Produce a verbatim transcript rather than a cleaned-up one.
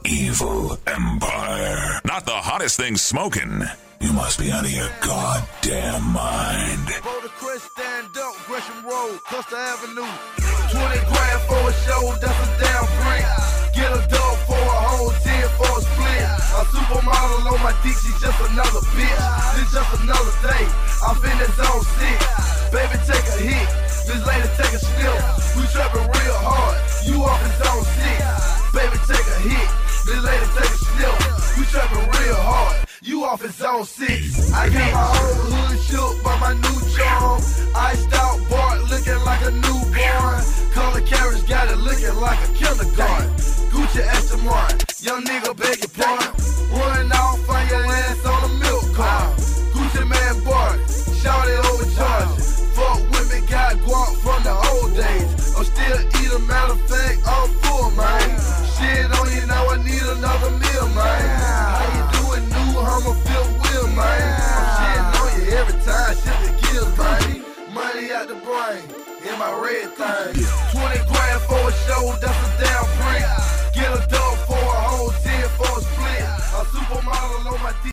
evil empire. Not the hottest thing smoking. You must be out of your goddamn mind. For the Chris, stand up, Gresham Road, Custer Avenue. twenty grand for a show, that's a damn break. Get a dub for a whole ten for a split. A supermodel on my dick, she's just another bitch. This just another day, I'm in the zone six. Baby, take a hit, this lady take a sniff. We trapping real hard, you off in zone six. Baby, take a hit, this lady take a sniff. We trapping real hard. You off in zone six. I got my whole hood shook by my new charm. Iced out Bart looking like a newborn. Color carriage got it looking like a kindergarten. Gucci Aston Martin, young nigga beg your pardon. Running off on your ass on a milk car. Gucci man Bart, shout it overcharging. Fuck with me, got guap from the old days. I'm still eating, matter of fact, I'm full, man. Shit on you now, I need another meal, man. How you doing, new Hummer fifth wheel, man? I'm shitting on you every time, shit that kills, man. Money out the brain, in my red thing. twenty grand for a show, that's a damn